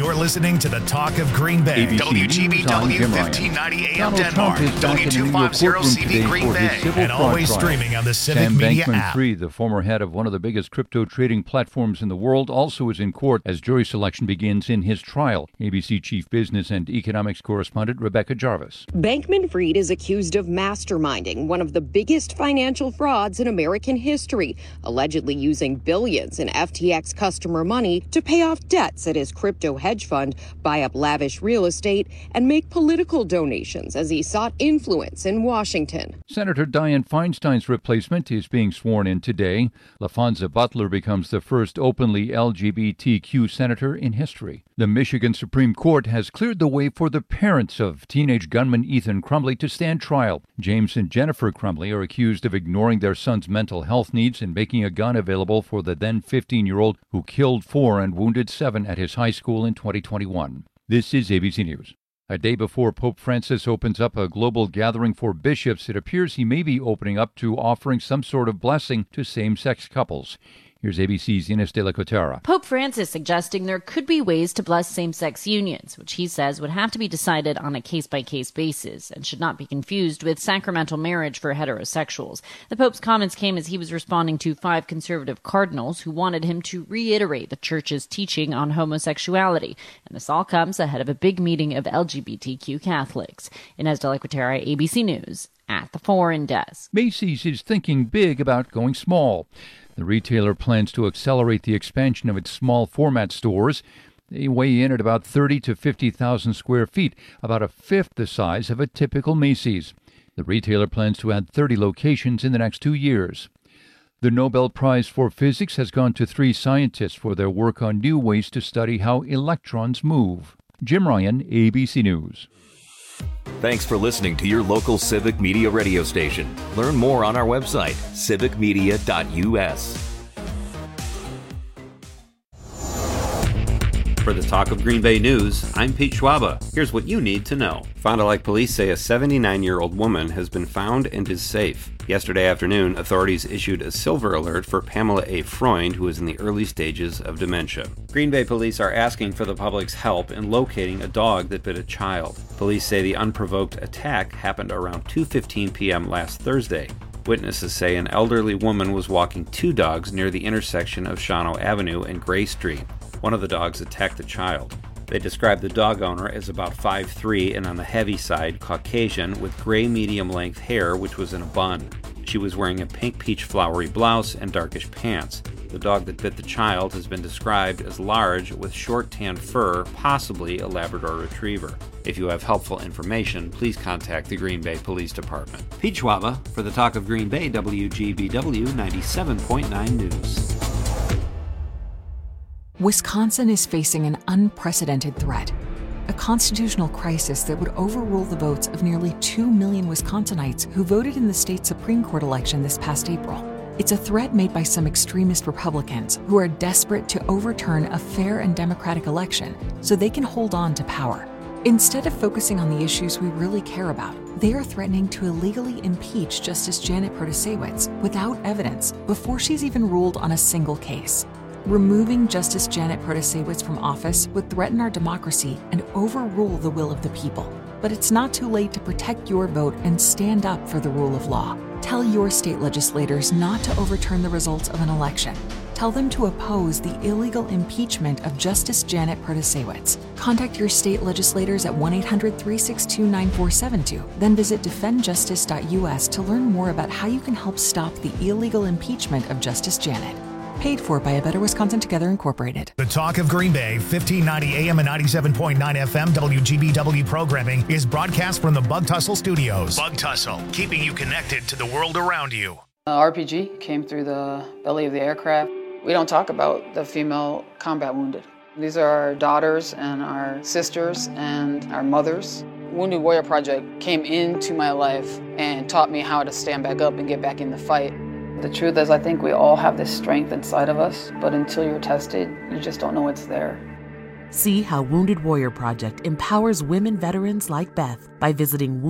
You're listening to the Talk of Green Bay. WGBW 1590 AM Denmark. W250 Green Bay. And always streaming on the Civic Sam Media app. Bankman-Fried, the former head of one of the biggest crypto trading platforms in the world, also is in court as jury selection begins in his trial. ABC Chief Business and Economics correspondent Rebecca Jarvis. Bankman-Fried is accused of masterminding one of the biggest financial frauds in American history, allegedly using billions in FTX customer money to pay off debts at his crypto hedge fund, buy up lavish real estate, and make political donations as he sought influence in Washington. Senator Dianne Feinstein's replacement is being sworn in today. LaFonza Butler becomes the first openly LGBTQ senator in history. The Michigan Supreme Court has cleared the way for the parents of teenage gunman Ethan Crumbley to stand trial. James and Jennifer Crumbley are accused of ignoring their son's mental health needs and making a gun available for the then 15-year-old who killed 4 and wounded 7 at his high school in 2021. This is ABC News. A day before Pope Francis opens up a global gathering for bishops, it appears he may be opening up to offering some sort of blessing to same-sex couples. Here's ABC's Ines de la Cotera. Pope Francis suggesting there could be ways to bless same-sex unions, which he says would have to be decided on a case-by-case basis and should not be confused with sacramental marriage for heterosexuals. The Pope's comments came as he was responding to 5 conservative cardinals who wanted him to reiterate the Church's teaching on homosexuality. And this all comes ahead of a big meeting of LGBTQ Catholics. Ines de la Cotera, ABC News, at the Foreign Desk. Macy's is thinking big about going small. The retailer plans to accelerate the expansion of its small format stores. They weigh in at about 30 to 50,000 square feet, about a fifth the size of a typical Macy's. The retailer plans to add 30 locations in the next 2 years. The Nobel Prize for Physics has gone to 3 scientists for their work on new ways to study how electrons move. Jim Ryan, ABC News. Thanks for listening to your local Civic Media radio station. Learn more on our website, civicmedia.us. For the Talk of Green Bay News, I'm Pete Schwaba. Here's what you need to know. Fond du Lac police say a 79-year-old woman has been found and is safe. Yesterday afternoon, authorities issued a silver alert for Pamela A. Freund, who is in the early stages of dementia. Green Bay police are asking for the public's help in locating a dog that bit a child. Police say the unprovoked attack happened around 2:15 p.m. last Thursday. Witnesses say an elderly woman was walking 2 dogs near the intersection of Shawano Avenue and Gray Street. One of the dogs attacked a child. They described the dog owner as about 5'3" and on the heavy side, Caucasian, with gray medium-length hair which was in a bun. She was wearing a pink peach flowery blouse and darkish pants. The dog that bit the child has been described as large with short tan fur, possibly a Labrador Retriever. If you have helpful information, please contact the Green Bay Police Department. Pete Schwaba for the Talk of Green Bay, WGBW 97.9 News. Wisconsin is facing an unprecedented threat, a constitutional crisis that would overrule the votes of nearly 2 million Wisconsinites who voted in the state Supreme Court election this past April. It's a threat made by some extremist Republicans who are desperate to overturn a fair and democratic election so they can hold on to power. Instead of focusing on the issues we really care about, they are threatening to illegally impeach Justice Janet Protasiewicz without evidence before she's even ruled on a single case. Removing Justice Janet Protasiewicz from office would threaten our democracy and overrule the will of the people. But it's not too late to protect your vote and stand up for the rule of law. Tell your state legislators not to overturn the results of an election. Tell them to oppose the illegal impeachment of Justice Janet Protasiewicz. Contact your state legislators at 1-800-362-9472. Then visit defendjustice.us to learn more about how you can help stop the illegal impeachment of Justice Janet. Paid for by A Better Wisconsin Together Incorporated. The Talk of Green Bay, 1590 AM and 97.9 FM WGBW programming is broadcast from the Bug Tussle Studios. Bug Tussle, keeping you connected to the world around you. RPG came through the belly of the aircraft. We don't talk about the female combat wounded. These are our daughters and our sisters and our mothers. Wounded Warrior Project came into my life and taught me how to stand back up and get back in the fight. The truth is, I think we all have this strength inside of us, but until you're tested, you just don't know it's there. See how Wounded Warrior Project empowers women veterans like Beth by visiting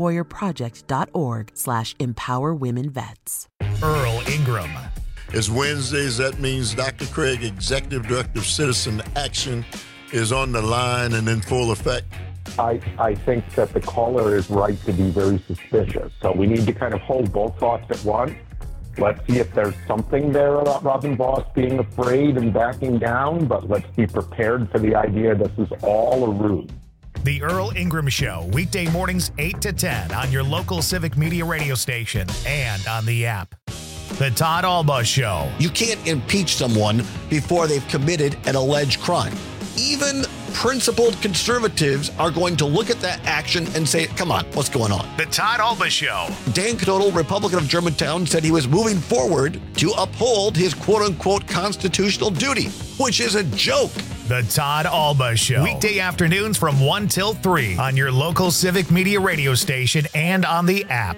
woundedwarriorproject.org/empowerwomenvets. Earl Ingram. It's Wednesdays. That means Dr. Craig, Executive Director of Citizen Action, is on the line and in full effect? I think that the caller is right to be very suspicious. So we need to kind of hold both thoughts at once. Let's see if there's something there about Robin Vos being afraid and backing down, but let's be prepared for the idea this is all a ruse. The Earl Ingram Show, weekday mornings 8 to 10 on your local Civic Media radio station and on the app. The Todd Alba Show. You can't impeach someone before they've committed an alleged crime. Even principled conservatives are going to look at that action and say, come on, what's going on? The Todd Alba Show. Dan Knodel, Republican of Germantown, said he was moving forward to uphold his quote-unquote constitutional duty, which is a joke. The Todd Alba Show. Weekday afternoons from 1 till 3 on your local Civic Media radio station and on the app.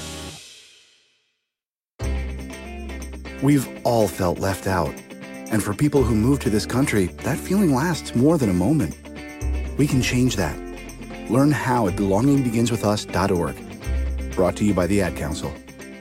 We've all felt left out. And for people who move to this country, that feeling lasts more than a moment. We can change that. Learn how at belongingbeginswithus.org. Brought to you by the Ad Council.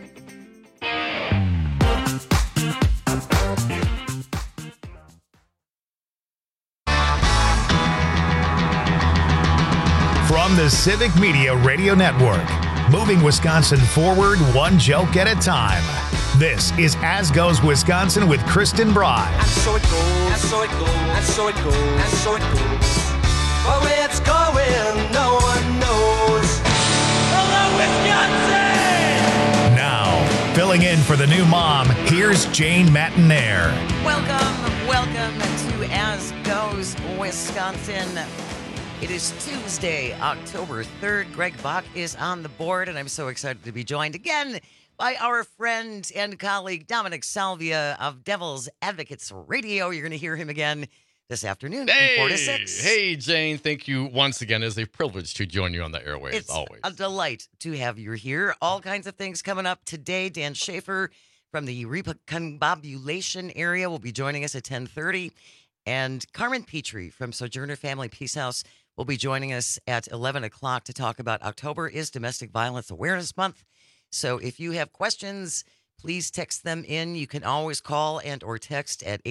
From the Civic Media Radio Network, moving Wisconsin forward one joke at a time. This is As Goes Wisconsin with Kristen Bride. And so it goes, and so it goes, and so it goes, and so it goes. But where it's going, no one knows. Hello, Wisconsin! Now, filling in for the new mom, here's Jane Matinaire. Welcome to As Goes Wisconsin. It is Tuesday, October 3rd. Greg Bach is on the board, and I'm so excited to be joined again by our friend and colleague Dominic Salvia of Devil's Advocates Radio. You're going to hear him again this afternoon from 4 to 6. Hey, Jane. Thank you once again. It's a privilege to join you on the airwaves, It's always. a delight to have you here. All kinds of things coming up today. Dan Schaefer from the Recombobulation area will be joining us at 10:30. And Carmen Petrie from Sojourner Family Peace House will be joining us at 11 o'clock to talk about October is Domestic Violence Awareness Month. So if you have questions, please text them in. You can always call and or text at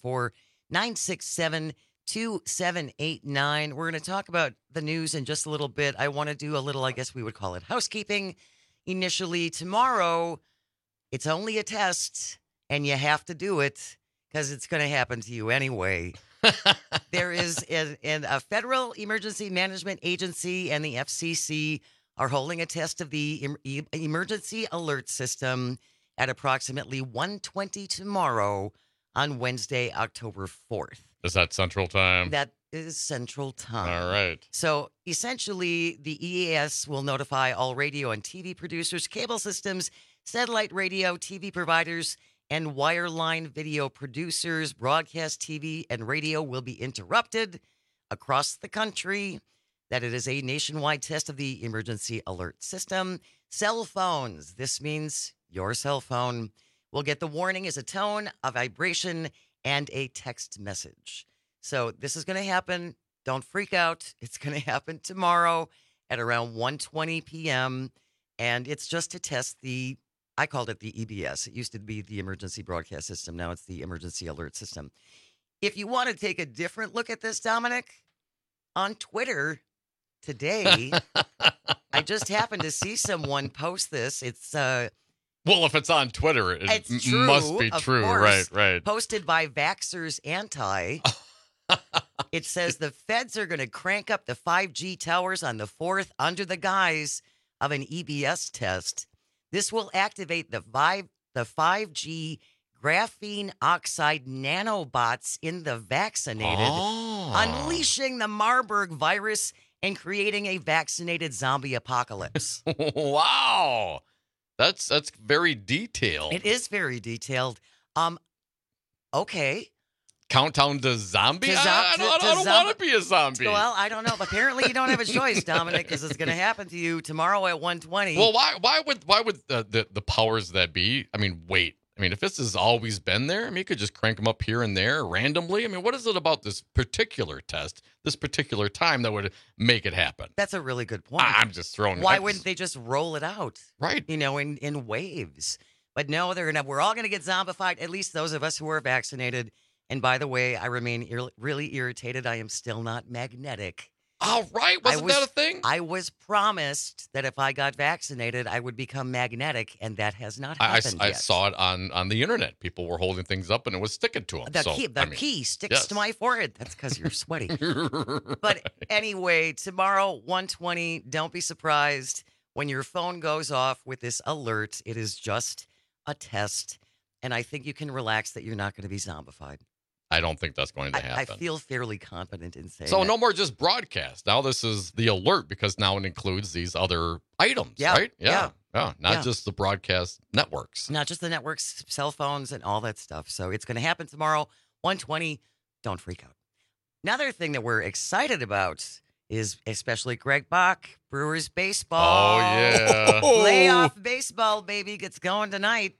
844-967-2789. We're going to talk about the news in just a little bit. I want to do a little, I guess we would call it housekeeping. Initially, tomorrow, it's only a test, and you have to do it because it's going to happen to you anyway. There is a Federal Emergency Management Agency and the FCC are holding a test of the emergency alert system at approximately 1:20 tomorrow on Wednesday, October 4th. Is that Central Time? That is Central Time. All right. So essentially, the EAS will notify all radio and TV producers, cable systems, satellite radio, TV providers, and wireline video producers. Broadcast TV and radio will be interrupted across the country. That it is a nationwide test of the emergency alert system. Cell phones. This means your cell phone will get the warning as a tone, a vibration, and a text message. So this is going to happen. Don't freak out. It's going to happen tomorrow at around 1:20 p.m. And it's just to test I called it the EBS. It used to be the Emergency Broadcast System. Now it's the Emergency Alert System. If you want to take a different look at this, Dominic, on Twitter today, I just happened to see someone post this. It's well, if it's on Twitter, it true, must be true. Course. Right. Posted by Vaxxers Anti. It says the feds are going to crank up the 5G towers on the 4th under the guise of an EBS test. This will activate the 5G graphene oxide nanobots in the vaccinated, unleashing the Marburg virus and creating a vaccinated zombie apocalypse. Wow. That's very detailed. It is very detailed. Okay. Countdown to zombie? I don't want to be a zombie. Well, I don't know. Apparently, you don't have a choice, Dominic, because it's going to happen to you tomorrow at 1:20. Well, why would the powers that be? I mean, wait. I mean, if this has always been there, I mean, you could just crank them up here and there randomly. I mean, what is it about this particular test, this particular time that would make it happen? That's a really good point. I'm just throwing. Why wouldn't they just roll it out? Right. In waves. But no, we're all going to get zombified. At least those of us who are vaccinated. And by the way, I remain really irritated. I am still not magnetic. All right. Wasn't that a thing? I was promised that if I got vaccinated, I would become magnetic, and that has not happened I yet. saw it on the internet. People were holding things up, and it was sticking to them. The key sticks to my forehead. That's because you're sweaty. But anyway, tomorrow, 1:20, don't be surprised when your phone goes off with this alert. It is just a test, and I think you can relax that you're not going to be zombified. I don't think that's going to happen. I feel fairly confident in saying so. that. No more just broadcast. Now this is the alert because now it includes these other items, right? Yeah. Not just the broadcast networks. Not just the networks, cell phones, and all that stuff. So it's going to happen tomorrow, 1:20. Don't freak out. Another thing that we're excited about is especially Greg Bach, Brewers baseball. Oh, yeah. Playoff baseball, baby, gets going tonight.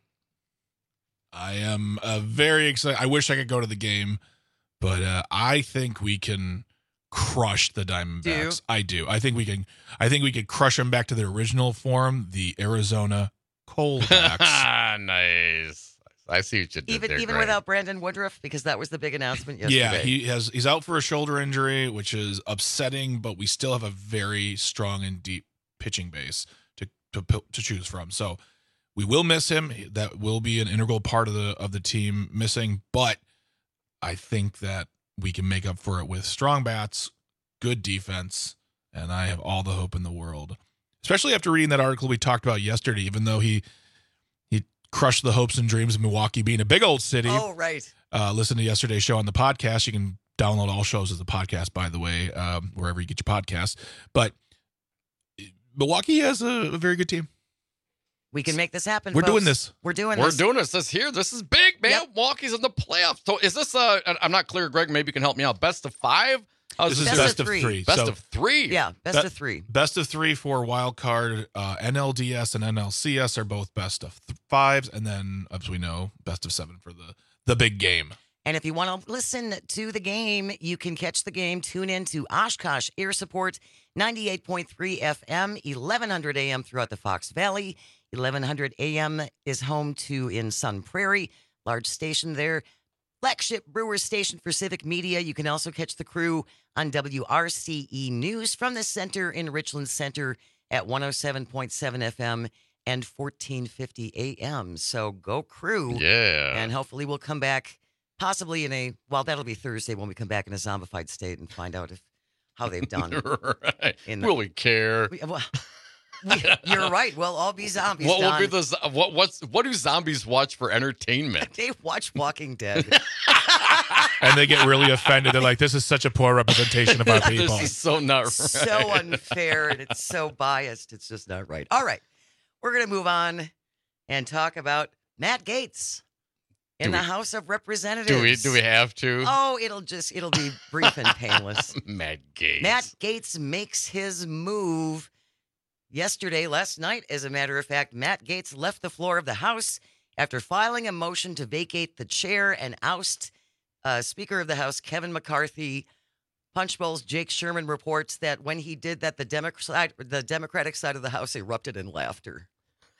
I am very excited. I wish I could go to the game, but I think we can crush the Diamondbacks. I do. I think we could crush them back to their original form, the Arizona Coldbacks. Nice. I see what you did there, Even Greg. without Brandon Woodruff, because that was the big announcement yesterday. Yeah, he's out for a shoulder injury, which is upsetting, but we still have a very strong and deep pitching base to choose from. So we will miss him. That will be an integral part of the team missing, but I think that we can make up for it with strong bats, good defense, and I have all the hope in the world. Especially after reading that article we talked about yesterday, even though he crushed the hopes and dreams of Milwaukee being a big old city. Oh, right. Listen to yesterday's show on the podcast. You can download all shows as a podcast, by the way, wherever you get your podcasts. But Milwaukee has a very good team. We can make this happen. We're folks. doing this. We're doing this. This is big, man. Yep. Milwaukee's in the playoffs. So is this I'm not clear, Greg, maybe you can help me out. Best of 5? This is best of 3. Best of 3. Yeah, best of 3. Best of 3 for wild card. NLDS and NLCS are both best of 5s, and then, as we know, best of 7 for the big game. And if you want to listen to the game, you can catch the game. Tune in to Oshkosh Air Support, 98.3 FM, 1100 AM throughout the Fox Valley. 1100 AM is home to in Sun Prairie, large station there. Flagship Brewers station for Civic Media. You can also catch the crew on WRCE News from the center in Richland Center at 107.7 FM and 1450 AM. So go crew. Yeah. And hopefully we'll come back possibly that'll be Thursday when we come back in a zombified state and find out how they've done. Right. Will we care? You're right. We'll all be zombies. What Don. will be what do zombies watch for entertainment? They watch Walking Dead. And they get really offended. They're like, this is such a poor representation of our people. This is so not right. So unfair, and it's so biased. It's just not right. All right. We're going to move on and talk about Matt Gaetz in the House of Representatives. Do we have to? Oh, it'll be brief and painless. Matt Gaetz. Matt Gaetz makes his move last night, as a matter of fact. Matt Gaetz left the floor of the House after filing a motion to vacate the chair and oust Speaker of the House Kevin McCarthy. Punchbowl's Jake Sherman reports that when he did that, the Democratic side of the House erupted in laughter.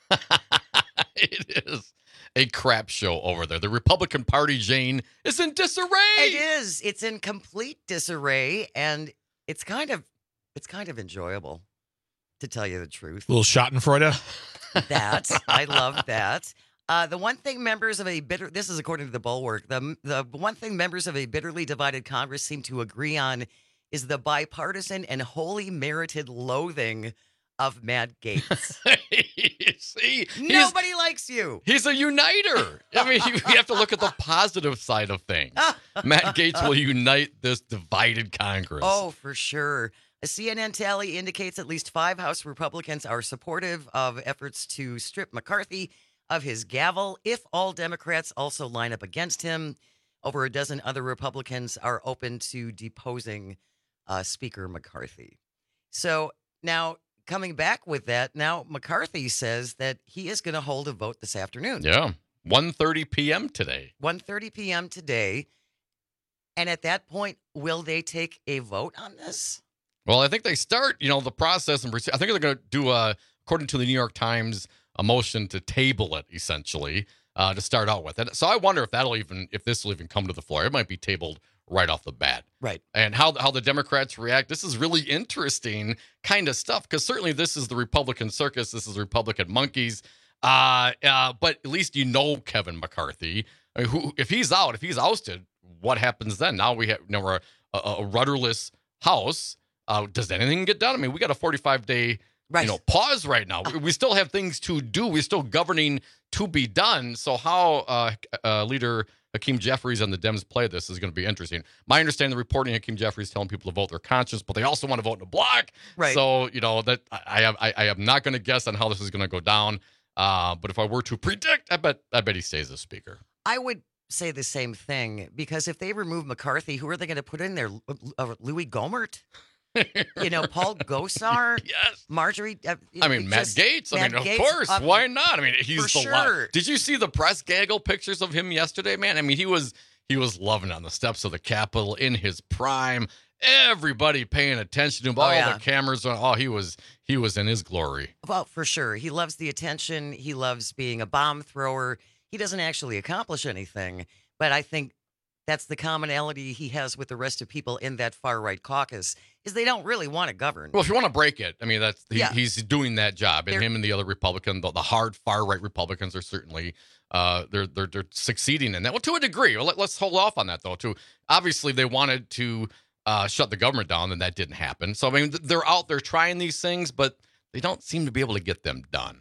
It is a crap show over there. The Republican Party, Jane, is in disarray. It is. It's in complete disarray, and it's kind of enjoyable, to tell you the truth. A little Schadenfreude. I love that. The one thing members of this is according to the Bulwark, the one thing members of a bitterly divided Congress seem to agree on is the bipartisan and wholly merited loathing of Matt Gaetz. See, nobody likes you. He's a uniter. I mean, you have to look at the positive side of things. Matt Gaetz will unite this divided Congress. Oh, for sure. A CNN tally indicates at least 5 House Republicans are supportive of efforts to strip McCarthy of his gavel. If all Democrats also line up against him, over a dozen other Republicans are open to deposing Speaker McCarthy. So now, coming back with that, now McCarthy says that he is going to hold a vote this afternoon. Yeah, 1:30 p.m. today. 1:30 p.m. today. And at that point, will they take a vote on this? Well, I think they start, the process. And I think they're going to do, according to the New York Times, a motion to table it, essentially. to start out with. And so I wonder if this will even come to the floor. It might be tabled right off the bat. Right. And how the Democrats react. This is really interesting kind of stuff, because certainly this is the Republican circus. This is Republican monkeys. But at least Kevin McCarthy. I mean, if he's ousted, what happens then? Now we're a rudderless House. Does anything get done? I mean, we got a 45-day pause right now. We still have things to do. We're still governing to be done. So how Leader Hakeem Jeffries and the Dems play this is going to be interesting. My understanding, the reporting, Hakeem Jeffries telling people to vote their conscience, but they also want to vote in a block. Right. So that I am not going to guess on how this is going to go down. But if I were to predict, I bet he stays as Speaker. I would say the same thing, because if they remove McCarthy, who are they going to put in there? Louis Gohmert? Paul Gosar? Yes. Marjorie? Matt Gaetz. Of course. Why not? I mean, he's the one. Did you see the press gaggle pictures of him yesterday, man? I mean, he was loving on the steps of the Capitol in his prime. Everybody paying attention to him. The cameras on. He was in his glory. Well, for sure. He loves the attention. He loves being a bomb thrower. He doesn't actually accomplish anything, but I think that's the commonality he has with the rest of people in that far-right caucus, is they don't really want to govern. Well, if you want to break it, I mean, he's doing that job. And him and the other Republican, the hard far-right Republicans are certainly they're succeeding in that. Well, to a degree. Well, let's hold off on that, though, too. Obviously, they wanted to shut the government down, and that didn't happen. So, I mean, they're out there trying these things, but they don't seem to be able to get them done.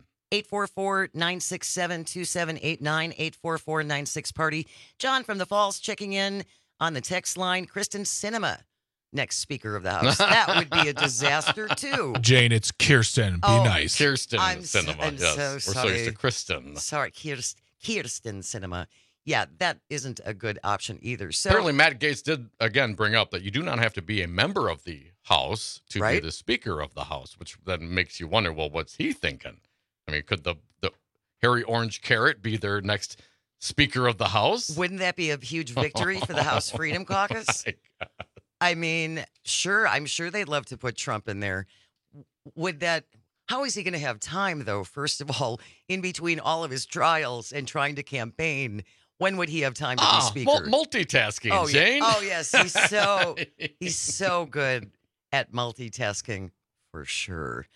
844-967-2789, 844-96-PARTY. John from the Falls checking in on the text line. Kristen Sinema, next Speaker of the House. That would be a disaster, too. Jane, it's Kirsten. Be nice. Kirsten Sinema. I'm yes. so We're sorry. so used to Kristen. Sorry, Kirsten Sinema. Yeah, that isn't a good option either. So apparently, Matt Gaetz did, again, bring up that you do not have to be a member of the House to be the Speaker of the House, which then makes you wonder, well, what's he thinking? I mean, could the Harry Orange Carrot be their next Speaker of the House? Wouldn't that be a huge victory for the House Freedom Caucus? I mean, sure. I'm sure they'd love to put Trump in there. How is he going to have time, though, first of all, in between all of his trials and trying to campaign? When would he have time to be Speaker? Multitasking, Jane. Oh, yes. He's so good at multitasking, for sure.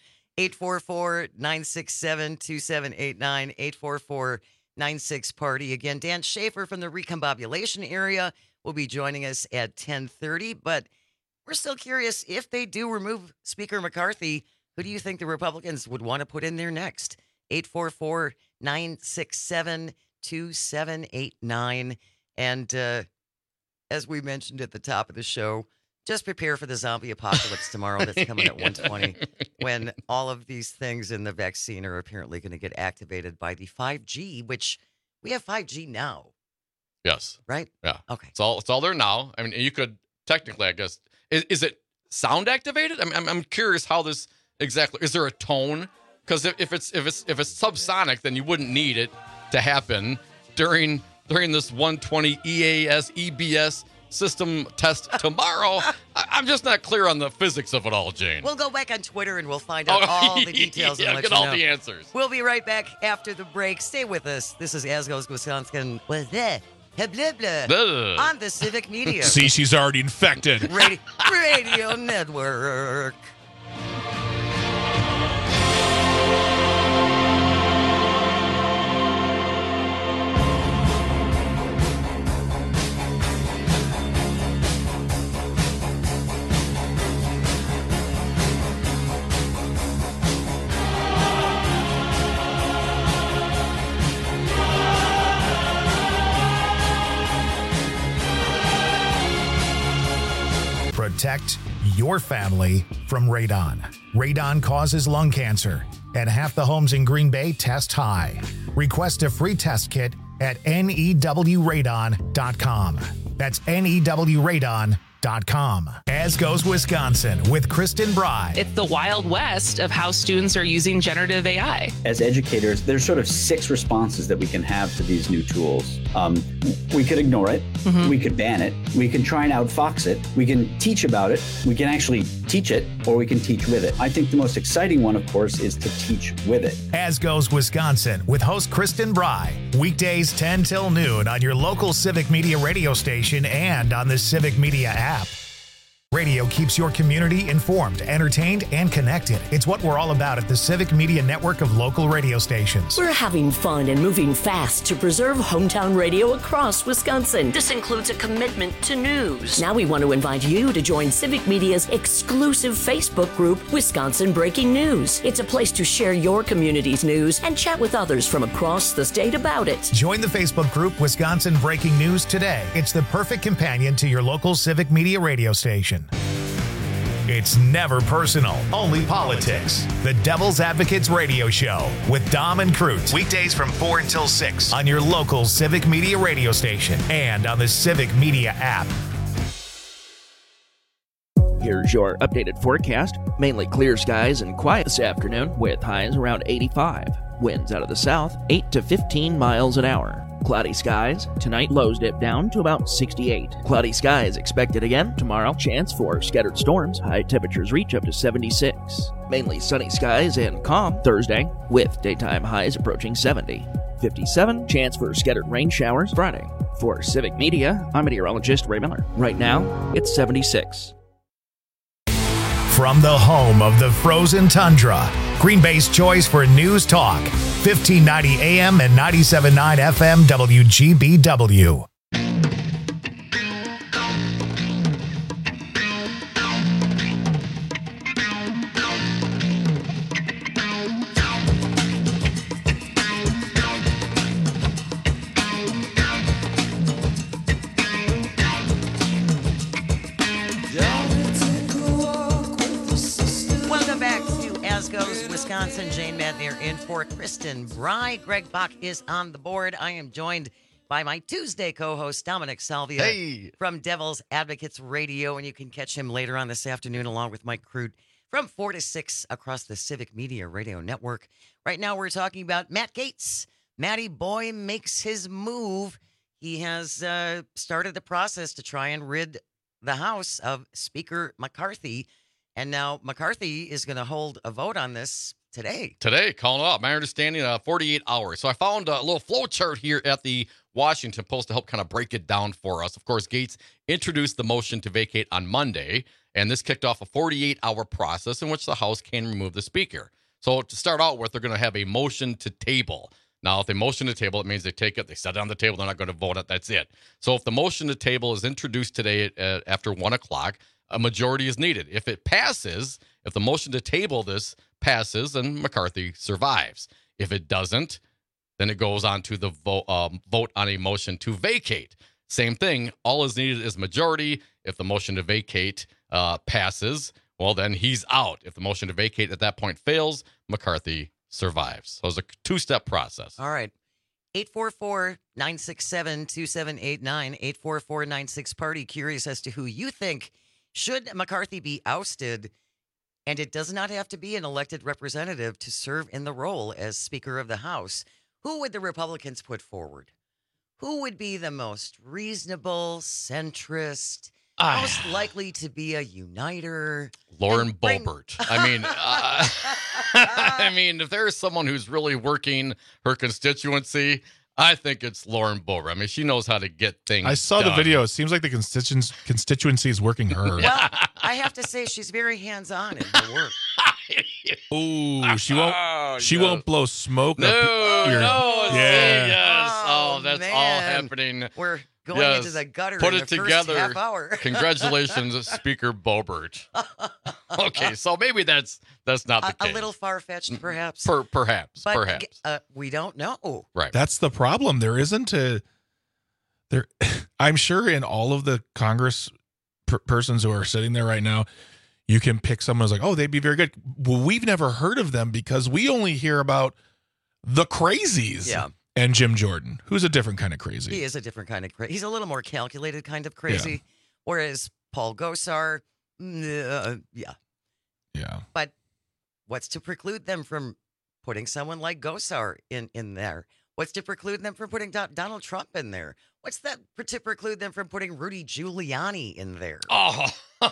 844-967-2789, 844-96-PARTY. Again, Dan Schaefer from the Recombobulation area will be joining us at 10:30. But we're still curious, if they do remove Speaker McCarthy, who do you think the Republicans would want to put in there next? 844-967-2789. And as we mentioned at the top of the show, just prepare for the zombie apocalypse tomorrow that's coming at 1:20, when all of these things in the vaccine are apparently going to get activated by the 5G, which we have 5G now. Yes. Right? Yeah. Okay. It's all there now. I mean, you could technically, I guess, is it sound activated? I'm curious how this exactly, is there a tone? Because if it's subsonic, then you wouldn't need it to happen during this 120 EBS system test tomorrow. I'm just not clear on the physics of it all, Jane. We'll go back on Twitter and we'll find out all the details and let get you all know. the answers. We'll be right back after the break. Stay with us. This is As Goes Wisconsin on the Civic Media. See, she's already infected. Radio Network. Protect your family from radon. Radon causes lung cancer, and half the homes in Green Bay test high. Request a free test kit at newradon.com. That's newradon.com. As Goes Wisconsin with Kristen Bry. It's the Wild West of how students are using generative AI. As educators, there's sort of 6 responses that we can have to these new tools. We could ignore it. We could ban it. We can try and outfox it. We can teach about it. We can actually teach it, or we can teach with it. I think the most exciting one, of course, is to teach with it. As Goes Wisconsin with host Kristen Bry. Weekdays 10 till noon on your local Civic Media radio station and on the Civic Media app. Radio keeps your community informed, entertained, and connected. It's what we're all about at the Civic Media network of local radio stations. We're having fun and moving fast to preserve hometown radio across Wisconsin. This includes a commitment to news. Now we want to invite you to join Civic Media's exclusive Facebook group, Wisconsin Breaking News. It's a place to share your community's news and chat with others from across the state about it. Join the Facebook group Wisconsin Breaking News today. It's the perfect companion to your local Civic Media radio station. It's never personal, only politics. The Devil's Advocates Radio Show with Dom and Crute. Weekdays from 4 until 6 on your local Civic Media radio station and on the Civic Media app. Here's your updated forecast. Mainly clear skies and quiet this afternoon with highs around 85. Winds out of the south, 8 to 15 miles an hour. Cloudy skies. Tonight, lows dip down to about 68. Cloudy skies expected again tomorrow. Chance for scattered storms. High temperatures reach up to 76. Mainly sunny skies and calm Thursday with daytime highs approaching 70. 57. Chance for scattered rain showers Friday. For Civic Media, I'm meteorologist Ray Miller. Right now, it's 76. From the home of the frozen tundra, Green Bay's choice for news talk, 1590 AM and 97.9 FM WGBW. Wisconsin, Jane Madnier in for Kristen Bry. Greg Bach is on the board. I am joined by my Tuesday co-host, Dominic Salvia from Devil's Advocates Radio, and you can catch him later on this afternoon along with Mike Crute from 4 to 6 across the Civic Media Radio Network. Right now we're talking about Matt Gaetz. Matty Boy makes his move. He has started the process to try and rid the House of Speaker McCarthy, and now McCarthy is going to hold a vote on this today, calling up. My understanding, 48 hours. So I found a little flow chart here at the Washington Post to help kind of break it down for us. Of course, Gaetz introduced the motion to vacate on Monday, and this kicked off a 48-hour process in which the House can remove the Speaker. So to start out with, they're going to have a motion to table. Now, if they motion to table, it means they take it, they set it on the table, they're not going to vote it, that's it. So if the motion to table is introduced today after 1 o'clock, a majority is needed. If it passes, if the motion to table this passes, then McCarthy survives. If it doesn't, then it goes on to the vote on a motion to vacate. Same thing. All is needed is majority. If the motion to vacate passes, well, then he's out. If the motion to vacate at that point fails, McCarthy survives. So it's a two-step process. All right. 844-967-2789, 844-96-PARTY. Curious as to who you think should McCarthy be ousted. And it does not have to be an elected representative to serve in the role as Speaker of the House. Who would the Republicans put forward? Who would be the most reasonable, centrist, most likely to be a uniter? Lauren Boebert. I mean, if there is someone who's really working her constituency, I think it's Lauren Boebert. I mean, she knows how to get things I saw done. the video. It seems like the constituency is working her. Well, I have to say she's very hands-on in her work. Ooh, she won't blow smoke up your... Yes. Oh, that's man. all happening. We're going into the gutter Put in it the together. first half hour. Congratulations, Speaker Boebert. Okay, so maybe that's not the case. A little far-fetched, perhaps. Perhaps. We don't know. Right. That's the problem. There isn't I'm sure in all of the Congress persons who are sitting there right now, you can pick someone who's like, oh, they'd be very good. Well, we've never heard of them because we only hear about the crazies. Yeah. And Jim Jordan, who's a different kind of crazy. He is a different kind of crazy. He's a little more calculated kind of crazy. Yeah. Whereas Paul Gosar, yeah. But what's to preclude them from putting someone like Gosar in there? What's to preclude them from putting Donald Trump in there? What's that to preclude them from putting Rudy Giuliani in there? Oh,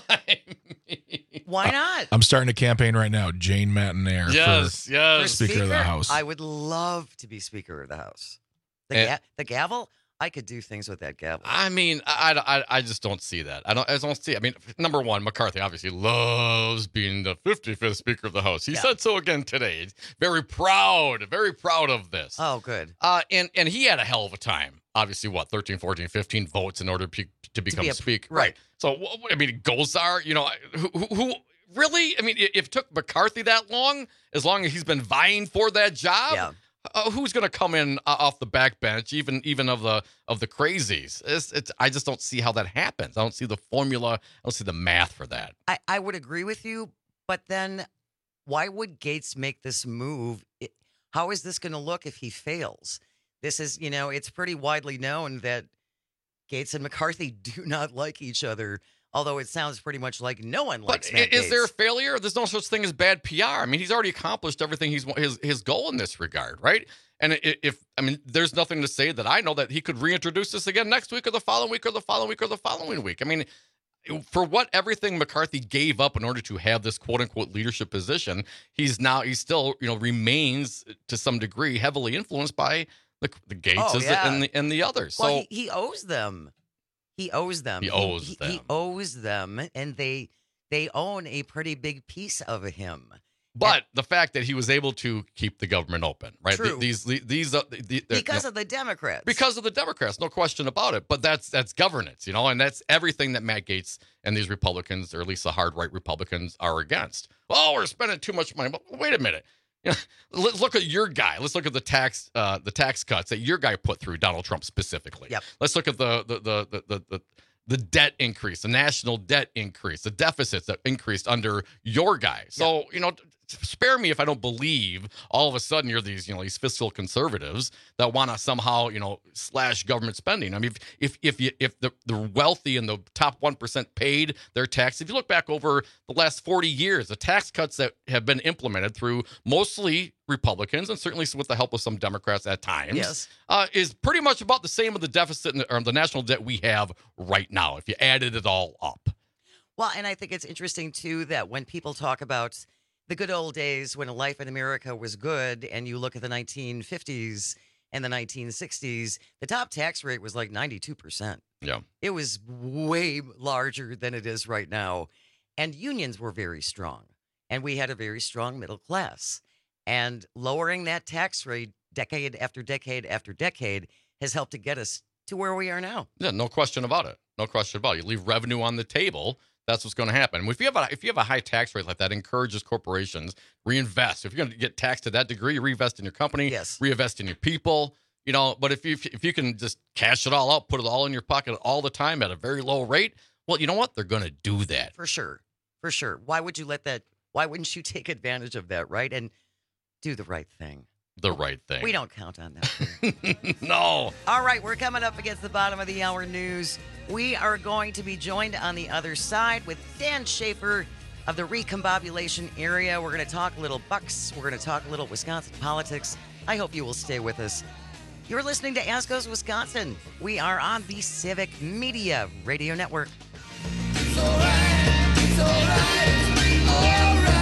why not? I'm starting a campaign right now. Jane Matanair for Speaker of the House. I would love to be Speaker of the House. The gavel? I could do things with that gavel. I mean, I just don't see that. I don't see it. I mean, number one, McCarthy obviously loves being the 55th Speaker of the House. He said so again today. He's very proud of this. Oh, good. And he had a hell of a time. Obviously, 13, 14, 15 votes in order to become Speaker. Right. So, I mean, Gosar, who really? I mean, if it took McCarthy that long, as long as he's been vying for that job, who's going to come in off the backbench, even of the crazies? I just don't see how that happens. I don't see the formula. I don't see the math for that. I would agree with you, but then why would Gaetz make this move? How is this going to look if he fails? This is, it's pretty widely known that Gaetz and McCarthy do not like each other, although it sounds pretty much like no one likes Matt Gaetz. Is there a failure? There's no such thing as bad PR. I mean, he's already accomplished everything his goal in this regard, right? And there's nothing to say that I know that he could reintroduce this again next week or the following week or the following week or the following week. I mean, for everything McCarthy gave up in order to have this quote unquote leadership position, he still remains to some degree heavily influenced by the Gaetzes and the others. Well, so he owes them. He owes them. He owes them, and they own a pretty big piece of him. But the fact that he was able to keep the government open, right? True. Because of the Democrats. Because of the Democrats, no question about it. But that's governance, and that's everything that Matt Gaetz and these Republicans, or at least the hard right Republicans, are against. Oh, we're spending too much money. But wait a minute. Let's look at your guy. Let's look at the tax cuts that your guy put through, Donald Trump specifically. Yep. Let's look at the debt increase, the national debt increase, the deficits that increased under your guy. So, spare me if I don't believe all of a sudden you're these fiscal conservatives that want to somehow, slash government spending. I mean, if the wealthy and the top 1% paid their tax, if you look back over the last 40 years, the tax cuts that have been implemented through mostly Republicans and certainly with the help of some Democrats at times, is pretty much about the same of the deficit or the national debt we have right now, if you added it all up. Well, and I think it's interesting, too, that when people talk about the good old days when life in America was good, and you look at the 1950s and the 1960s, the top tax rate was like 92%. Yeah. It was way larger than it is right now. And unions were very strong. And we had a very strong middle class. And lowering that tax rate decade after decade after decade has helped to get us to where we are now. Yeah, no question about it. No question about it. You leave revenue on the table, that's what's going to happen. If you have a high tax rate like that, it encourages corporations reinvest. If you're going to get taxed to that degree, you reinvest in your company, reinvest in your people. But if you can just cash it all out, put it all in your pocket all the time at a very low rate, well, you know what? They're going to do that. For sure. Why would you let that? Why wouldn't you take advantage of that, right? And do the right thing. The right thing. We don't count on that. No. All right, we're coming up against the bottom of the hour news. We are going to be joined on the other side with Dan Schaefer of the Recombobulation area. We're going to talk a little Bucks. We're going to talk a little Wisconsin politics. I hope you will stay with us. You're listening to As Goes Wisconsin. We are on the Civic Media Radio Network. It's all right. It's all right. All right.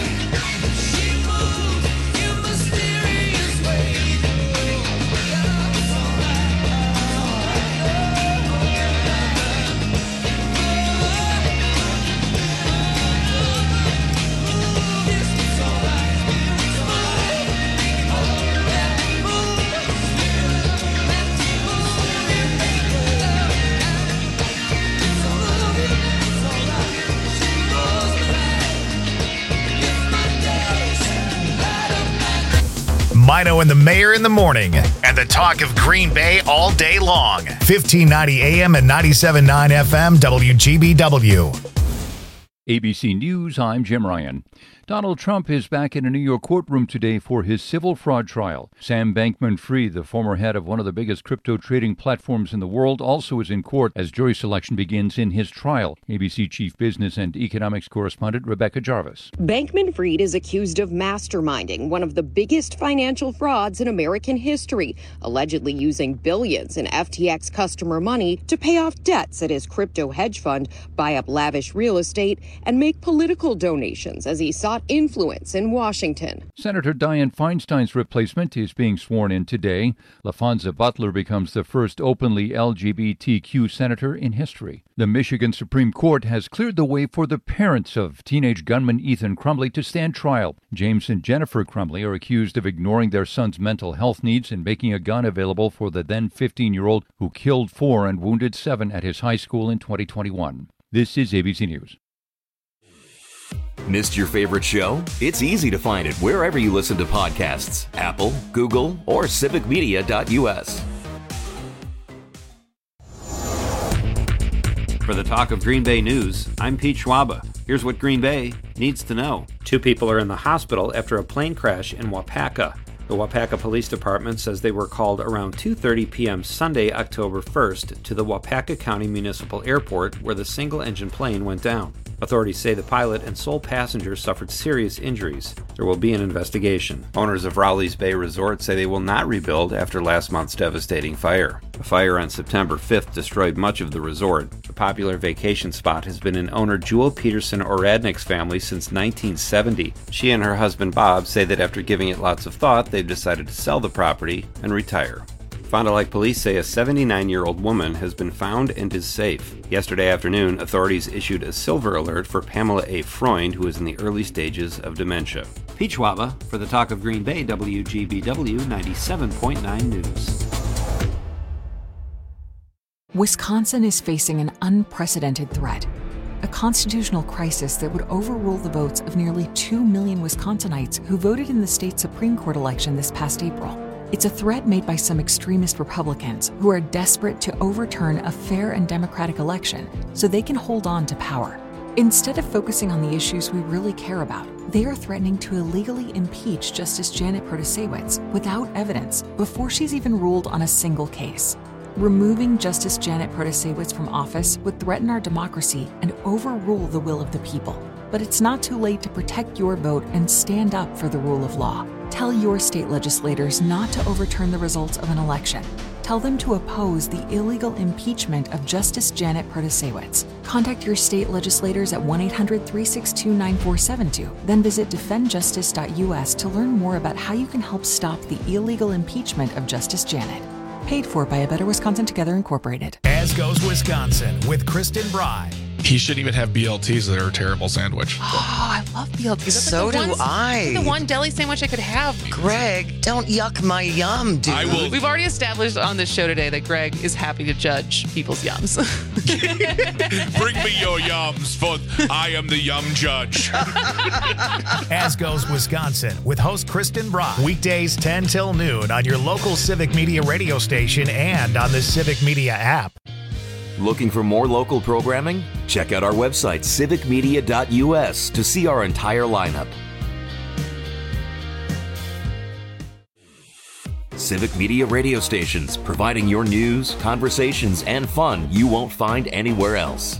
Mino and the Mayor in the morning, and the talk of Green Bay all day long. 1590 AM and 97.9 FM WGBW. ABC News, I'm Jim Ryan. Donald Trump is back in a New York courtroom today for his civil fraud trial. Sam Bankman-Fried, the former head of one of the biggest crypto trading platforms in the world, also is in court as jury selection begins in his trial. ABC Chief Business and Economics correspondent Rebecca Jarvis. Bankman-Fried is accused of masterminding one of the biggest financial frauds in American history, allegedly using billions in FTX customer money to pay off debts at his crypto hedge fund, buy up lavish real estate, and make political donations as he sought influence in Washington. Senator Dianne Feinstein's replacement is being sworn in today. LaFonza Butler becomes the first openly LGBTQ senator in history. The Michigan Supreme Court has cleared the way for the parents of teenage gunman Ethan Crumbley to stand trial. James and Jennifer Crumbley are accused of ignoring their son's mental health needs and making a gun available for the then 15-year-old who killed 4 and wounded 7 at his high school in 2021. This is ABC News. Missed your favorite show? It's easy to find it wherever you listen to podcasts. Apple, Google, or civicmedia.us. For the Talk of Green Bay News, I'm Pete Schwaba. Here's what Green Bay needs to know. 2 people are in the hospital after a plane crash in Wapaka. The Wapaka Police Department says they were called around 2:30 p.m. Sunday, October 1st, to the Wapaka County Municipal Airport where the single-engine plane went down. Authorities say the pilot and sole passenger suffered serious injuries. There will be an investigation. Owners of Rowley's Bay Resort say they will not rebuild after last month's devastating fire. A fire on September 5th destroyed much of the resort. The popular vacation spot has been in owner Jewel Peterson Oradnik's family since 1970. She and her husband Bob say that after giving it lots of thought, they've decided to sell the property and retire. Fond du Lac police say a 79-year-old woman has been found and is safe. Yesterday afternoon, authorities issued a silver alert for Pamela A. Freund, who is in the early stages of dementia. Pete Schwaba for the Talk of Green Bay, WGBW 97.9 News. Wisconsin is facing an unprecedented threat. A constitutional crisis that would overrule the votes of nearly 2 million Wisconsinites who voted in the state Supreme Court election this past April. It's a threat made by some extremist Republicans who are desperate to overturn a fair and democratic election so they can hold on to power. Instead of focusing on the issues we really care about, they are threatening to illegally impeach Justice Janet Protasiewicz without evidence before she's even ruled on a single case. Removing Justice Janet Protasiewicz from office would threaten our democracy and overrule the will of the people. But it's not too late to protect your vote and stand up for the rule of law. Tell your state legislators not to overturn the results of an election. Tell them to oppose the illegal impeachment of Justice Janet Protasiewicz. Contact your state legislators at 1-800-362-9472. Then visit defendjustice.us to learn more about how you can help stop the illegal impeachment of Justice Janet. Paid for by A Better Wisconsin Together Incorporated. As goes Wisconsin with Kristen Bry. He shouldn't even have BLTs. They're a terrible sandwich. Oh, I love BLTs. So do I. The one deli sandwich I could have. Greg, don't yuck my yum, dude. I will. We've already established on this show today that Greg is happy to judge people's yums. Bring me your yums, for I am the yum judge. As goes Wisconsin with host Kristen Bry. Weekdays 10 till noon on your local Civic Media radio station and on the Civic Media app. Looking for more local programming? Check out our website, civicmedia.us, to see our entire lineup. Civic Media radio stations, providing your news, conversations, and fun you won't find anywhere else.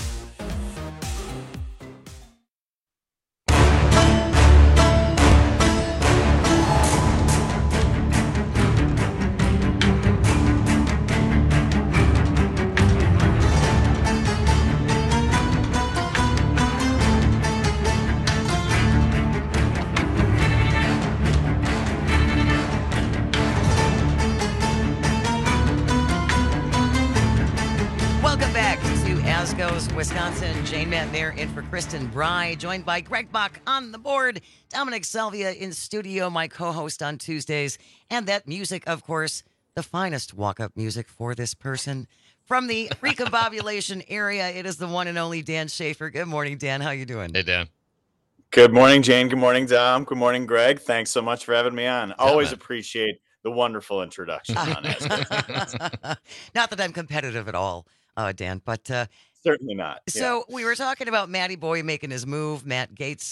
Wisconsin, Jane Matt Mayer in for Kristen Bry, joined by Greg Bach on the board, Dominic Salvia in studio, my co-host on Tuesdays, and that music, of course, the finest walk-up music for this person. From the recombobulation area, it is the one and only Dan Schaefer. Good morning, Dan. How you doing? Hey, Dan. Good morning, Jane. Good morning, Dom. Good morning, Greg. Thanks so much for having me on. Always appreciate the wonderful introduction on it. Not that I'm competitive at all, Dan, but... Certainly not. So we were talking about Matty Boy making his move. Matt Gaetz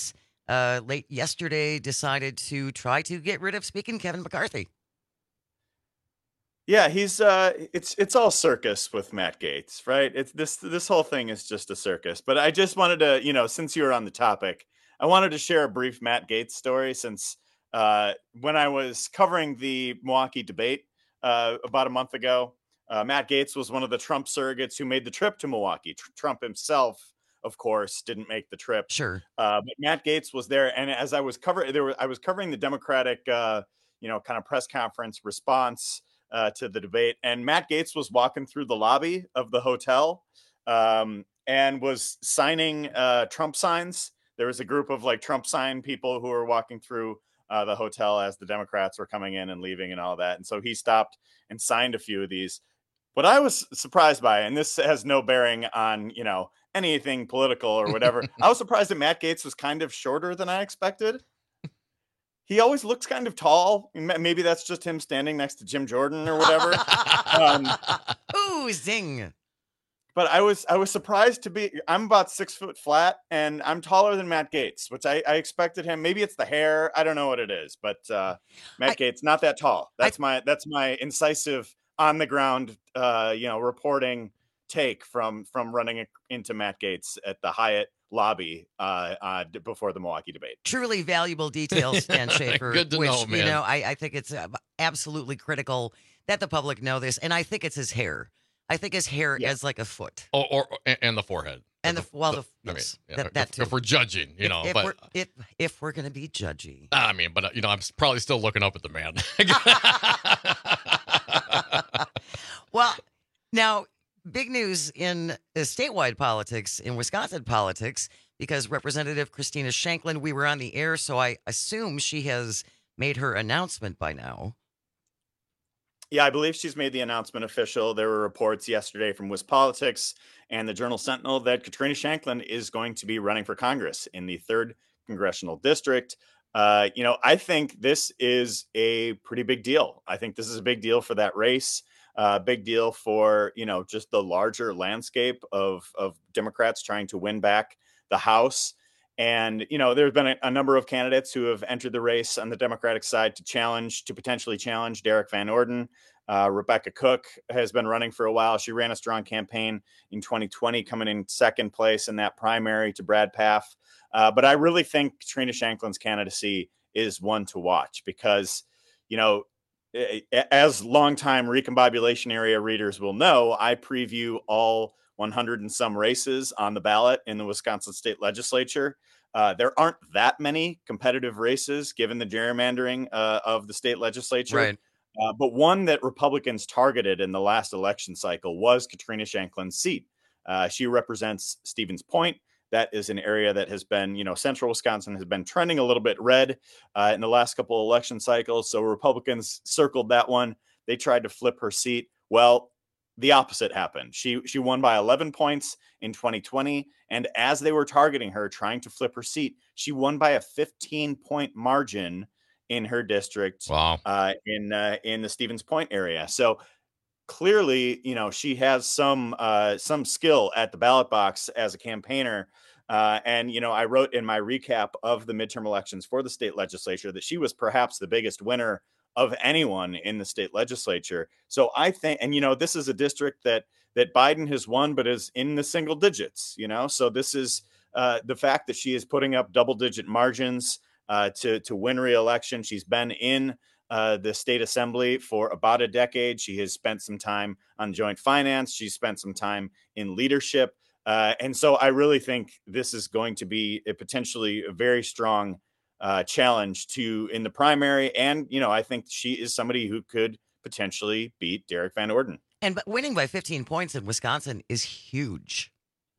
late yesterday decided to try to get rid of Speaking Kevin McCarthy. Yeah, he's it's all circus with Matt Gaetz, right? It's this whole thing is just a circus. But I just wanted to, since you were on the topic, I wanted to share a brief Matt Gaetz story since when I was covering the Milwaukee debate about a month ago, Matt Gaetz was one of the Trump surrogates who made the trip to Milwaukee. Trump himself, of course, didn't make the trip. Sure. But Matt Gaetz was there, and as I was covering the Democratic kind of press conference response to the debate, and Matt Gaetz was walking through the lobby of the hotel and was signing Trump signs. There was a group of Trump sign people who were walking through the hotel as the Democrats were coming in and leaving and all that. And so he stopped and signed a few of these. What I was surprised by, and this has no bearing on, anything political or whatever, I was surprised that Matt Gaetz was kind of shorter than I expected. He always looks kind of tall. Maybe that's just him standing next to Jim Jordan or whatever. Ooh, zing. But I was surprised to be. I'm about 6 foot flat, and I'm taller than Matt Gaetz, which I expected him. Maybe it's the hair. I don't know what it is, but Matt Gaetz not that tall. That's my incisive on the ground, reporting take from running into Matt Gaetz at the Hyatt lobby before the Milwaukee debate. Truly valuable details, Dan Schaefer. Good to know, man. I think it's absolutely critical that the public know this, and I think it's his hair. I think his hair is like a foot. And the forehead. And yes, that too. If we're judging, if we're going to be judgy. But I'm probably still looking up at the man. Well, now, big news in statewide politics, in Wisconsin politics, because Representative Christina Shanklin, we were on the air, so I assume she has made her announcement by now. Yeah, I believe she's made the announcement official. There were reports yesterday from WisPolitics and the Journal Sentinel that Katrina Shanklin is going to be running for Congress in the 3rd Congressional District. I think this is a pretty big deal. I think this is a big deal for that race. Big deal for, just the larger landscape of Democrats trying to win back the House. And, there's been a number of candidates who have entered the race on the Democratic side to potentially challenge Derek Van Orden. Rebecca Cook has been running for a while. She ran a strong campaign in 2020, coming in 2nd place in that primary to Brad Pfaff. But I really think Katrina Shanklin's candidacy is one to watch because, as longtime recombobulation area readers will know, I preview all 100 and some races on the ballot in the Wisconsin state legislature. There aren't that many competitive races given the gerrymandering of the state legislature. Right. But one that Republicans targeted in the last election cycle was Katrina Shanklin's seat. She represents Stevens Point. That is an area that has been, central Wisconsin has been trending a little bit red in the last couple of election cycles. So Republicans circled that one. They tried to flip her seat. Well, the opposite happened. She won by 11 points in 2020. And as they were targeting her, trying to flip her seat, she won by a 15-point margin in her district. Wow. In the Stevens Point area. So clearly, she has some skill at the ballot box as a campaigner. And I wrote in my recap of the midterm elections for the state legislature that she was perhaps the biggest winner of anyone in the state legislature. So I think, and this is a district that Biden has won, but is in the single digits, so this is the fact that she is putting up double-digit margins to win re-election. She's been in the state assembly for about a decade. She has spent some time on joint finance. She's spent some time in leadership. And so I really think this is going to be a potentially a very strong challenge in the primary. And, I think she is somebody who could potentially beat Derek Van Orden. And winning by 15 points in Wisconsin is huge.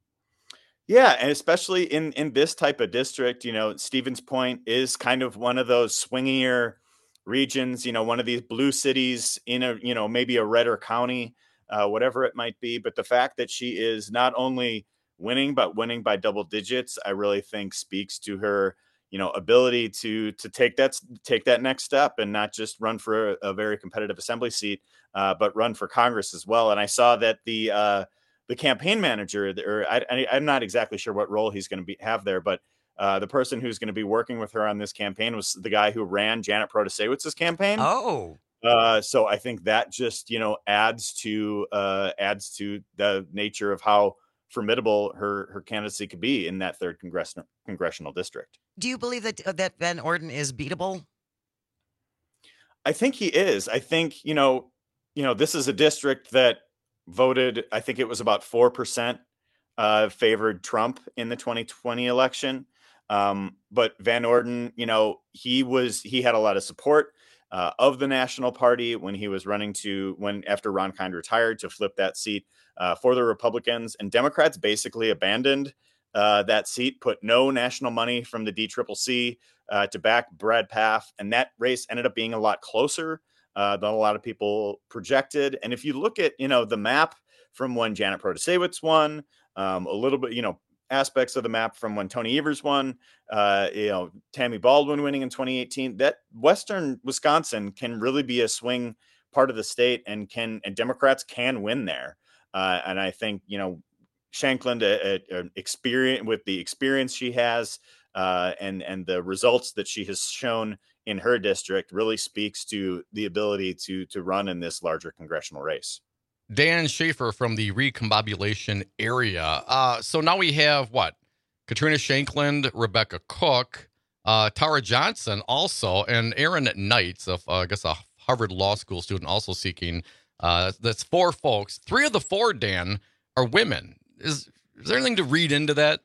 Yeah, and especially in this type of district, Stevens Point is kind of one of those swingier regions, one of these blue cities in a, maybe a redder county, whatever it might be. But the fact that she is not only winning, but winning by double digits, I really think speaks to her, ability to take that next step and not just run for a very competitive assembly seat, but run for Congress as well. And I saw that the campaign manager, or I'm not exactly sure what role he's going to have there, but The person who's going to be working with her on this campaign was the guy who ran Janet Protasewicz's campaign. Oh. So I think that just, adds to the nature of how formidable her candidacy could be in that third congressional district. Do you believe that Van Orden is beatable? I think he is. I think, this is a district that voted, I think it was about 4% favored Trump in the 2020 election. But Van Orden, he had a lot of support of the National Party when he was running after Ron Kind retired, to flip that seat for the Republicans. And Democrats basically abandoned that seat, put no national money from the DCCC to back Brad Pfaff. And that race ended up being a lot closer than a lot of people projected. And if you look at, the map from when Janet Protasiewicz won, a little bit, aspects of the map from when Tony Evers won, Tammy Baldwin winning in 2018, that Western Wisconsin can really be a swing part of the state, and Democrats can win there. And I think, Shanklin, with the experience she has, and the results that she has shown in her district, really speaks to the ability to run in this larger congressional race. Dan Schaefer from the Recombobulation area. So now we have Katrina Shanklin, Rebecca Cook, Tara Johnson also, and Aaron Knights, I guess a Harvard Law School student, also seeking. That's 4 folks. 3 of the 4, Dan, are women. Is there anything to read into that?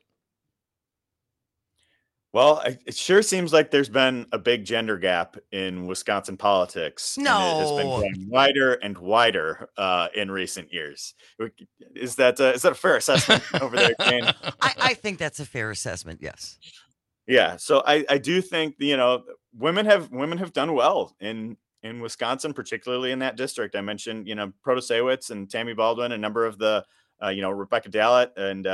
Well, it sure seems like there's been a big gender gap in Wisconsin politics. No. And it has been growing wider and wider in recent years. Is that a fair assessment over there, Jane? I think that's a fair assessment, yes. Yeah. So I do think, women have done well in Wisconsin, particularly in that district. I mentioned, Protasiewicz and Tammy Baldwin, a number of the, Rebecca Dallett, and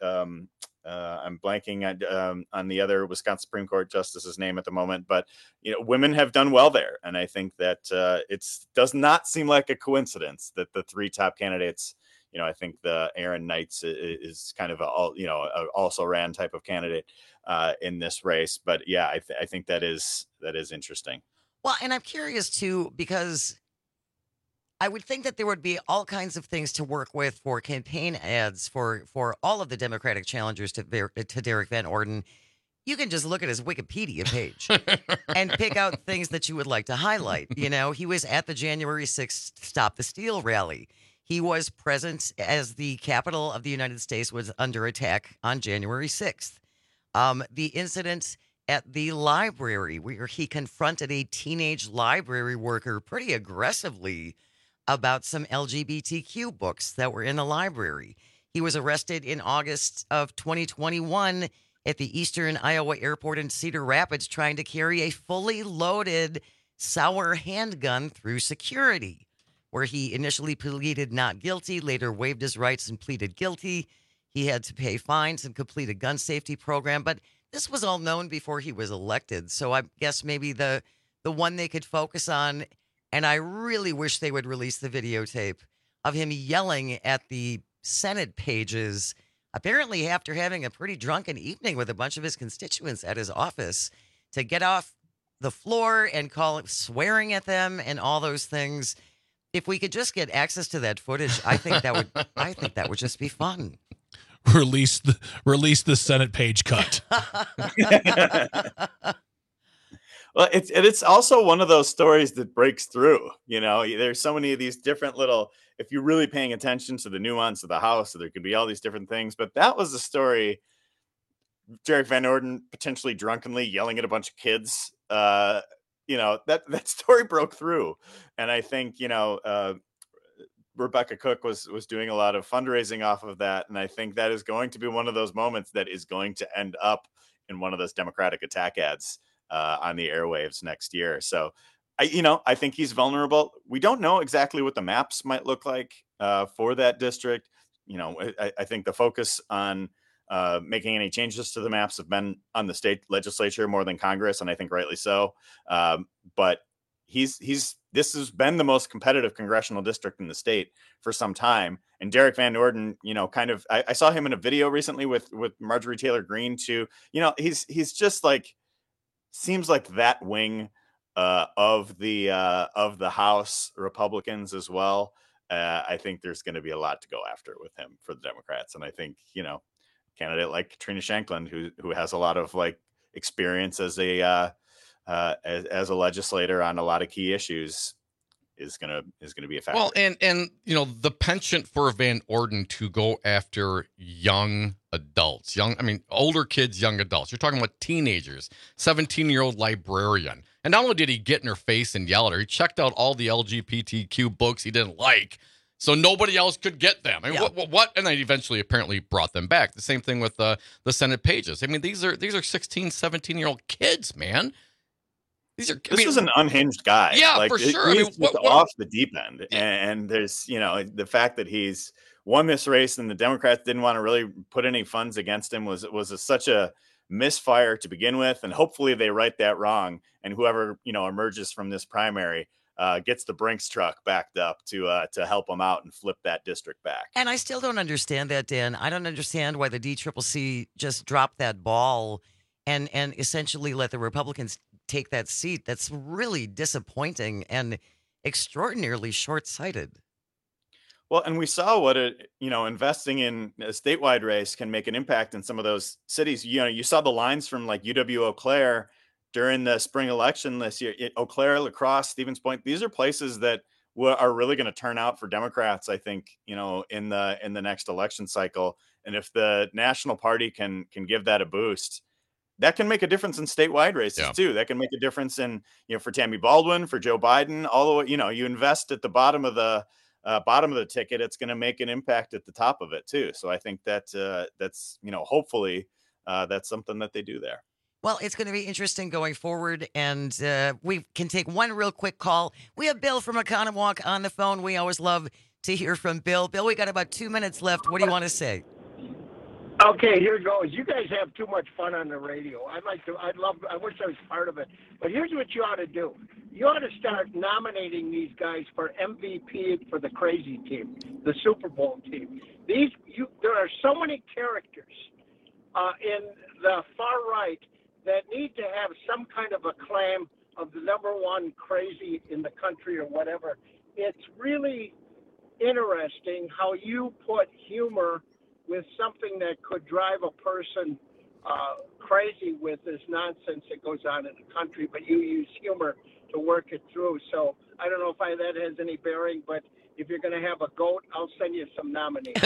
I'm blanking on the other Wisconsin Supreme Court justice's name at the moment, but women have done well there, and I think that it does not seem like a coincidence that the 3 top candidates. I think the Aaron Knights is kind of a also ran type of candidate in this race, but yeah, I think that is interesting. Well, and I'm curious too, because I would think that there would be all kinds of things to work with for campaign ads for all of the Democratic challengers to Derek Van Orden. You can just look at his Wikipedia page and pick out things that you would like to highlight. He was at the January 6th Stop the Steal rally. He was present as the Capitol of the United States was under attack on January 6th. The incident at the library where he confronted a teenage library worker pretty aggressively about some LGBTQ books that were in the library. He was arrested in August of 2021 at the Eastern Iowa Airport in Cedar Rapids, trying to carry a fully loaded Sauer handgun through security, where he initially pleaded not guilty, later waived his rights and pleaded guilty. He had to pay fines and complete a gun safety program, but this was all known before he was elected. So I guess maybe the one they could focus on, and I really wish they would release the videotape of him yelling at the Senate pages, apparently after having a pretty drunken evening with a bunch of his constituents at his office, to get off the floor and swearing at them and all those things. If we could just get access to that footage, I think that would just be fun. Release the Senate page cut. Well, it's also one of those stories that breaks through. There's so many of these different little, if you're really paying attention to the nuance of the House, so there could be all these different things. But that was the story. Derek Van Orden potentially drunkenly yelling at a bunch of kids. That story broke through. And I think, Rebecca Cook was doing a lot of fundraising off of that. And I think that is going to be one of those moments that is going to end up in one of those Democratic attack ads on the airwaves next year. So, I think he's vulnerable. We don't know exactly what the maps might look like for that district. I think the focus on making any changes to the maps have been on the state legislature more than Congress, and I think rightly so. But this has been the most competitive congressional district in the state for some time. And Derek Van Orden, kind of, I saw him in a video recently with Marjorie Taylor Greene too. He's just like, seems like that wing of the House Republicans as well. I think there's going to be a lot to go after with him for the Democrats. And I think, candidate like Katrina Shankland, who has a lot of like experience as a legislator on a lot of key issues, is gonna be a factor. Well, and the penchant for Van Orden to go after young adults, older kids, young adults. You're talking about teenagers, 17-year-old librarian. And not only did he get in her face and yell at her, he checked out all the LGBTQ books he didn't like, so nobody else could get them. I mean, what? And then eventually apparently brought them back. The same thing with the Senate pages. I mean, these are 16, 17-year-old kids, man. This was an unhinged guy. Yeah, for sure. He's off the deep end. And there's, the fact that he's won this race and the Democrats didn't want to really put any funds against him was such a misfire to begin with. And hopefully they right that wrong. And whoever, emerges from this primary gets the Brinks truck backed up to help him out and flip that district back. And I still don't understand that, Dan. I don't understand why the DCCC just dropped that ball and essentially let the Republicans take that seat. That's really disappointing and extraordinarily short-sighted. Well, and we saw what investing in a statewide race can make an impact in some of those cities. You saw the lines from like UW-Eau Claire during the spring election this year. Eau Claire, La Crosse, Stevens Point. These are places that are really going to turn out for Democrats, I think, in the next election cycle. And if the national party can give that a boost, that can make a difference in statewide races too. That can make a difference in, for Tammy Baldwin, for Joe Biden, all the way, you invest at the bottom of the ticket, it's going to make an impact at the top of it too. So I think that's hopefully that's something that they do there. Well, it's going to be interesting going forward, and we can take one real quick call. We have Bill from Oconomowoc on the phone. We always love to hear from Bill. Bill, we got about 2 minutes left. What do you want to say? Okay, here goes. You guys have too much fun on the radio. I wish I was part of it. But here's what you ought to do. You ought to start nominating these guys for MVP for the crazy team, the Super Bowl team. There are so many characters in the far right that need to have some kind of a claim of the number one crazy in the country or whatever. It's really interesting how you put humor with something that could drive a person crazy with this nonsense that goes on in the country, but you use humor to work it through. So I don't know if that has any bearing, but if you're going to have a goat, I'll send you some nominees.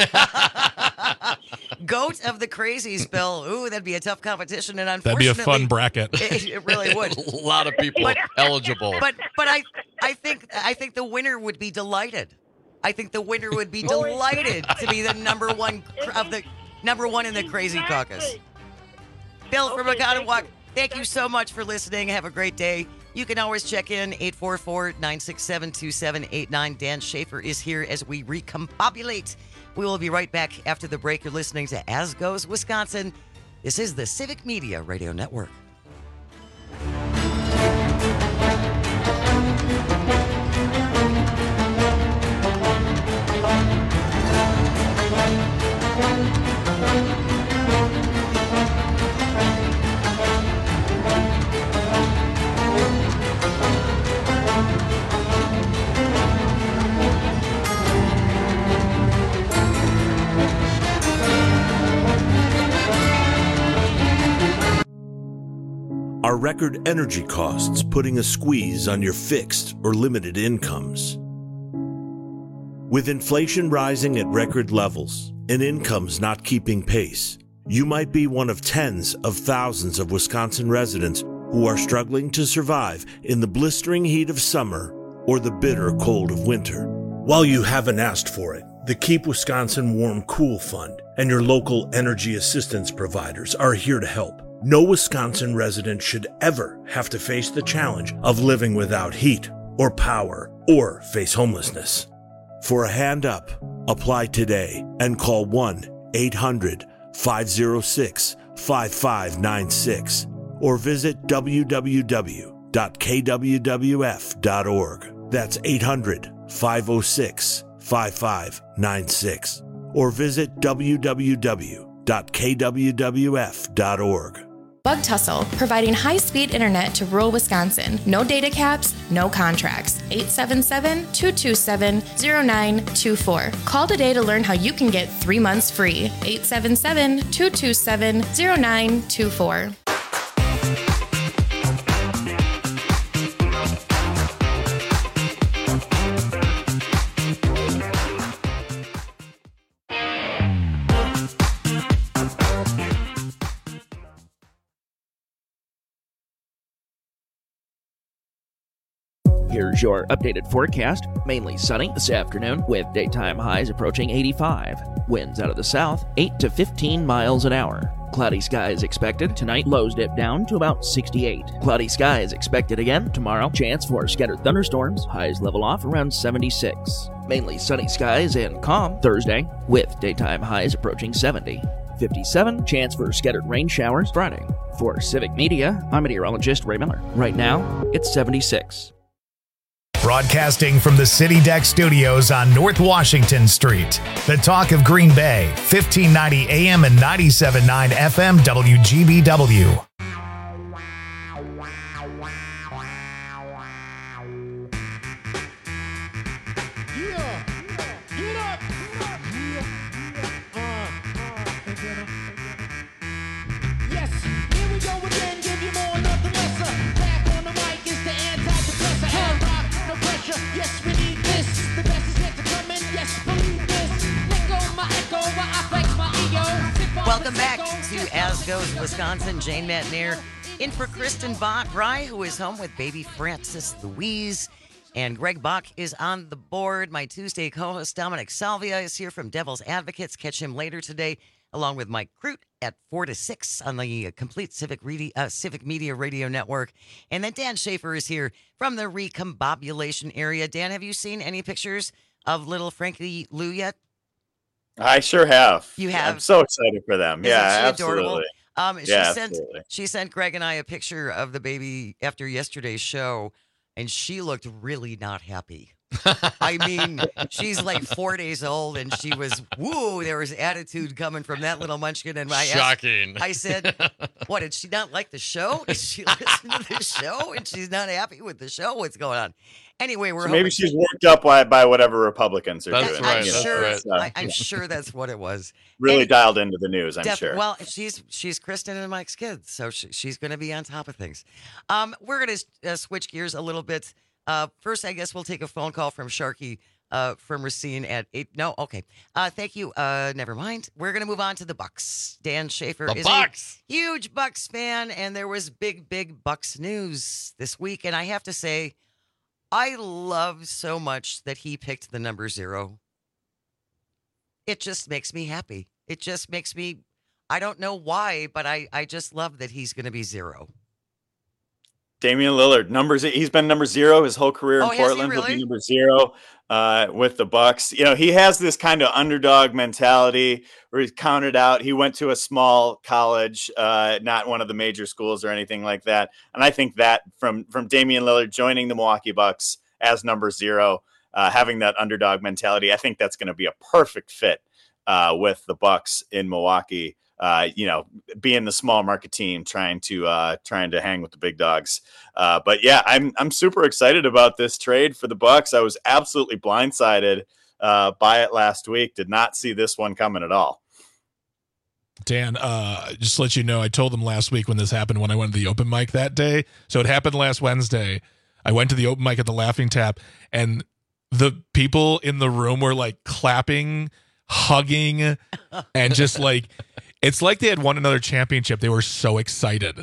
Goat of the crazies, Bill. Ooh, that'd be a tough competition, and unfortunately, that'd be a fun bracket. It really would. A lot of people eligible. But I think the winner would be delighted. I think the winner would be delighted to be the number one in the crazy caucus. Bill from Oconomowoc, thank you so much for listening. Have a great day. You can always check in 844-967-2789. Dan Schaefer is here as we recombobulate. We will be right back after the break. You're listening to As Goes Wisconsin. This is the Civic Media Radio Network. Are record energy costs putting a squeeze on your fixed or limited incomes? With inflation rising at record levels and incomes not keeping pace, you might be one of tens of thousands of Wisconsin residents who are struggling to survive in the blistering heat of summer or the bitter cold of winter. While you haven't asked for it, the Keep Wisconsin Warm Cool Fund and your local energy assistance providers are here to help. No Wisconsin resident should ever have to face the challenge of living without heat or power or face homelessness. For a hand up, apply today and call 1-800-506-5596 or visit www.keepws.com. www.kwwf.org. That's 800-506-5596. Or visit www.kwwf.org. Bug Tussle, providing high-speed internet to rural Wisconsin. No data caps, no contracts. 877-227-0924. Call today to learn how you can get 3 months free. 877-227-0924. Here's your updated forecast. Mainly sunny this afternoon with daytime highs approaching 85. Winds out of the south, 8 to 15 miles an hour. Cloudy skies expected. Tonight, lows dip down to about 68. Cloudy skies expected again tomorrow. Chance for scattered thunderstorms. Highs level off around 76. Mainly sunny skies and calm Thursday with daytime highs approaching 70. 57, chance for scattered rain showers Friday. For Civic Media, I'm meteorologist Ray Miller. Right now, it's 76. Broadcasting from the City Deck Studios on North Washington Street. The talk of Green Bay, 1590 AM and 97.9 FM WGBW. Welcome back to As Goes Wisconsin. Jane Matnier in for Kristen Bry, who is home with baby Francis Louise. And Greg Bach is on the board. My Tuesday co-host Dominic Salvia is here from Devil's Advocates. Catch him later today, along with Mike Crute at 4 to 6 on the Complete Civic Media Radio Network. And then Dan Schaefer is here from the Recombobulation area. Dan, have you seen any pictures of little Frankie Lou yet? I sure have. You have? I'm so excited for them. Isn't yeah, she absolutely. adorable? Absolutely. She sent Greg and I a picture of the baby after yesterday's show, and she looked really not happy. I mean, she's like 4 days old, and she was, woo, there was attitude coming from that little munchkin. And Shocking. I said, what, did she not like the show? Did she listen to the show, and she's not happy with the show? What's going on? Anyway, maybe she's worked up by whatever Republicans are doing. Right, I'm sure that's what it was. Really dialed into the news, I'm sure. Well, she's Kristen and Mike's kid, so she's going to be on top of things. We're going to switch gears a little bit. First, I guess we'll take a phone call from Sharky from Racine at 8. No, okay. Thank you. Never mind. We're going to move on to the Bucks. Dan Schaefer is a huge Bucks fan, and there was big Bucks news this week. And I have to say, I love so much that he picked the number 0. It just makes me happy. It just makes me, I don't know why, but I just love that he's going to be 0. Damian Lillard, he's been number 0 his whole career in Portland. He'll be number 0 with the Bucks. You know, he has this kind of underdog mentality where he's counted out. He went to a small college, not one of the major schools or anything like that. And I think that from Damian Lillard joining the Milwaukee Bucks as number 0, having that underdog mentality, I think that's going to be a perfect fit with the Bucks in Milwaukee. Being the small market team, trying to hang with the big dogs. But yeah, I'm super excited about this trade for the Bucks. I was absolutely blindsided by it last week. Did not see this one coming at all. Dan, just to let you know, I told them last week when this happened, when I went to the open mic that day. So it happened last Wednesday. I went to the open mic at the Laughing Tap, and the people in the room were like clapping, hugging, and just like, it's like they had won another championship. They were so excited.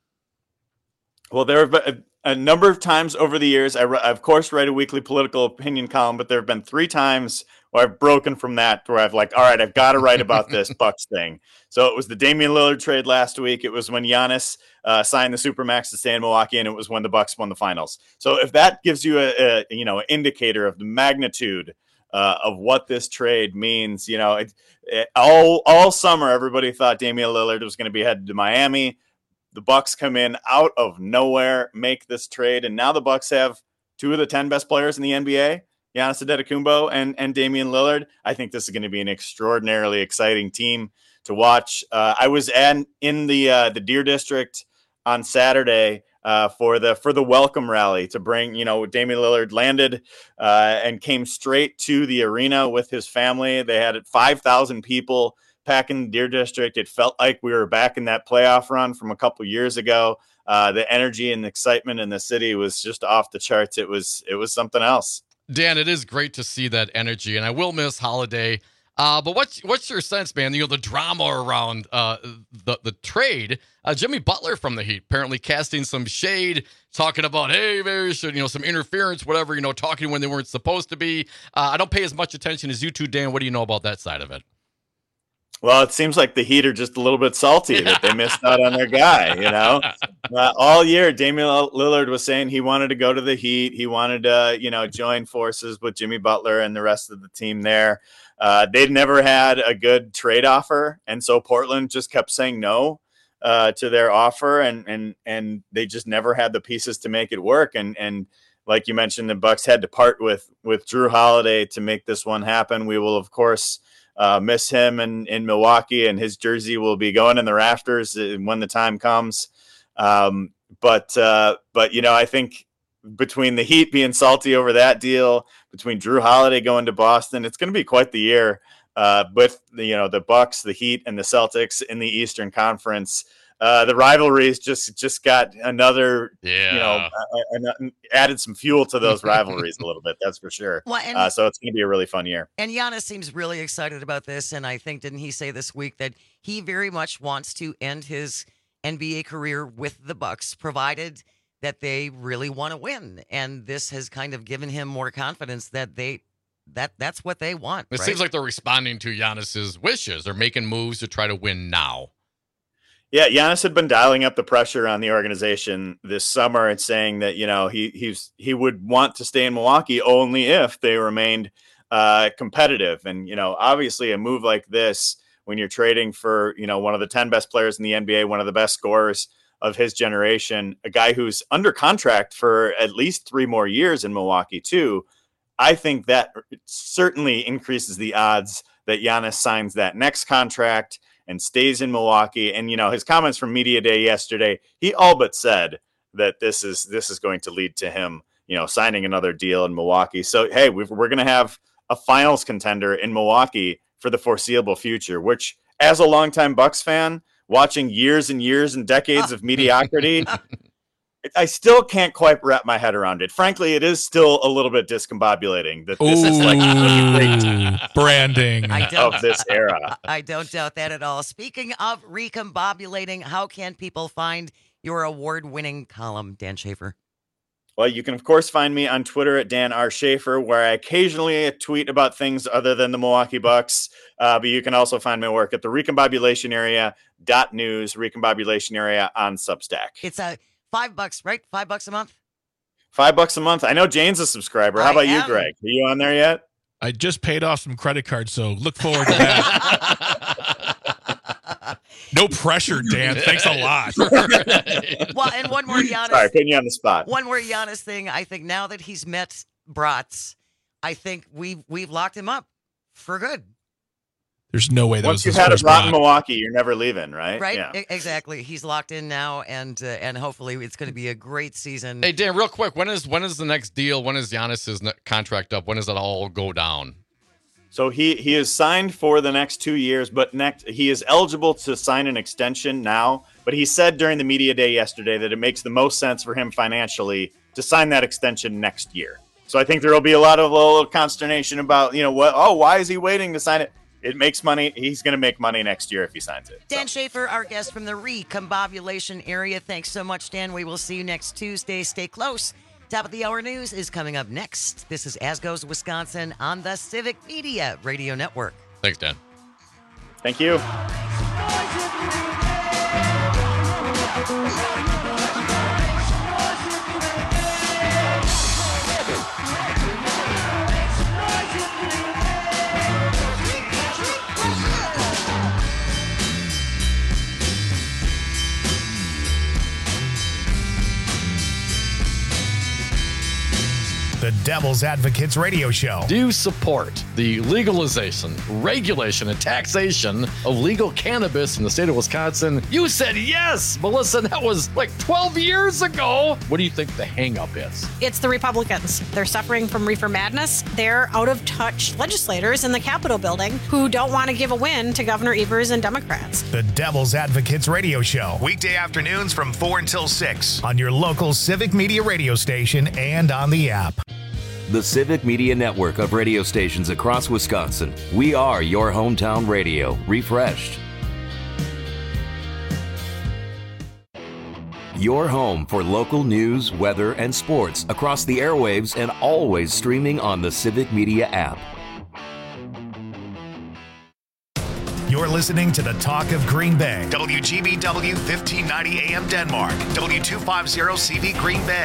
Well, there have been a number of times over the years. I of course, write a weekly political opinion column, but there have been 3 times where I've broken from that, where I've like, all right, I've got to write about this Bucks thing. So it was the Damian Lillard trade last week. It was when Giannis signed the Supermax to stay in Milwaukee, and it was when the Bucks won the finals. So if that gives you an indicator of the magnitude of what this trade means, all summer, everybody thought Damian Lillard was going to be headed to Miami. the Bucks come in out of nowhere, make this trade, and now the Bucks have two of the 10 best players in the NBA, Giannis Antetokounmpo and Damian Lillard. I think this is going to be an extraordinarily exciting team to watch. I was in the Deer District on Saturday for the welcome rally to bring, Damian Lillard landed and came straight to the arena with his family. They had 5,000 people packing the Deer District. It felt like we were back in that playoff run from a couple years ago. The energy and excitement in the city was just off the charts. It was something else. Dan, it is great to see that energy, and I will miss Holiday. But what's your sense, man? The drama around the trade. Jimmy Butler from the Heat apparently casting some shade, talking about, hey, maybe some interference, whatever. Talking when they weren't supposed to be. I don't pay as much attention as you two, Dan. What do you know about that side of it? Well, it seems like the Heat are just a little bit salty that they missed out on their guy, all year, Damian Lillard was saying he wanted to go to the Heat. He wanted to, join forces with Jimmy Butler and the rest of the team there. They'd never had a good trade offer. And so Portland just kept saying no to their offer. And they just never had the pieces to make it work. And like you mentioned, the Bucks had to part with Jrue Holiday to make this one happen. We will, of course, miss him in Milwaukee, and his jersey will be going in the rafters when the time comes. But I think between the Heat being salty over that deal, between Jrue Holiday going to Boston, it's going to be quite the year with the Bucks, the Heat, and the Celtics in the Eastern Conference. The rivalries just got another, added some fuel to those rivalries a little bit. That's for sure. Well, so it's going to be a really fun year. And Giannis seems really excited about this. And I think, didn't he say this week that he very much wants to end his NBA career with the Bucks, provided that they really want to win. And this has kind of given him more confidence that that's what they want. It seems like they're responding to Giannis's wishes. They're making moves to try to win now. Yeah, Giannis had been dialing up the pressure on the organization this summer and saying that, he would want to stay in Milwaukee only if they remained competitive. And, obviously a move like this, when you're trading for, one of the 10 best players in the NBA, one of the best scorers of his generation, a guy who's under contract for at least 3 more years in Milwaukee too, I think that certainly increases the odds that Giannis signs that next contract and stays in Milwaukee. And, his comments from Media Day yesterday, he all but said that this is going to lead to him, signing another deal in Milwaukee. So, hey, we're going to have a finals contender in Milwaukee for the foreseeable future, which, as a longtime Bucks fan, watching years and years and decades of mediocrity, I still can't quite wrap my head around it. Frankly, it is still a little bit discombobulating that this is like the great branding of this era. I don't doubt that at all. Speaking of recombobulating, how can people find your award-winning column, Dan Schaefer? Well, you can, of course, find me on Twitter at Dan R. Schaefer, where I occasionally tweet about things other than the Milwaukee Bucks. But you can also find my work at the Recombobulation Area.news, Recombobulation Area on Substack. It's $5, right? $5 a month? $5 a month. I know Jane's a subscriber. How about you, Greg? Are you on there yet? I just paid off some credit cards, so look forward to that. No pressure, Dan. Thanks a lot. Well, and one more Giannis. Sorry, putting you on the spot. One more Giannis thing. I think now that he's met Bratz, I think we've locked him up for good. There's no way that once was you've had a Brat in Milwaukee, you're never leaving, right? Right. Yeah. Exactly. He's locked in now, and hopefully it's going to be a great season. Hey, Dan, real quick, when is the next deal? When is Giannis's contract up? When does it all go down? So he is signed for the next 2 years, but he is eligible to sign an extension now. But he said during the media day yesterday that it makes the most sense for him financially to sign that extension next year. So I think there will be a little consternation about, why is he waiting to sign it? It makes money. He's going to make money next year if he signs it. Dan Schaefer, our guest from the Recombobulation Area. Thanks so much, Dan. We will see you next Tuesday. Stay close. Top of the Hour News is coming up next. This is As Goes Wisconsin on the Civic Media Radio Network. Thanks, Dan. Thank you. The Devil's Advocates Radio Show. Do you support the legalization, regulation, and taxation of legal cannabis in the state of Wisconsin? You said yes, Melissa. That was like 12 years ago. What do you think the hang-up is? It's the Republicans. They're suffering from reefer madness. They're out-of-touch legislators in the Capitol building who don't want to give a win to Governor Evers and Democrats. The Devil's Advocates Radio Show. Weekday afternoons from 4 until 6 on your local Civic Media radio station and on the app. The Civic Media Network of radio stations across Wisconsin. We are your hometown radio, refreshed. Your home for local news, weather, and sports across the airwaves and always streaming on the Civic Media app. You're listening to the Talk of Green Bay. WGBW 1590 AM Denmark. W250 CV Green Bay.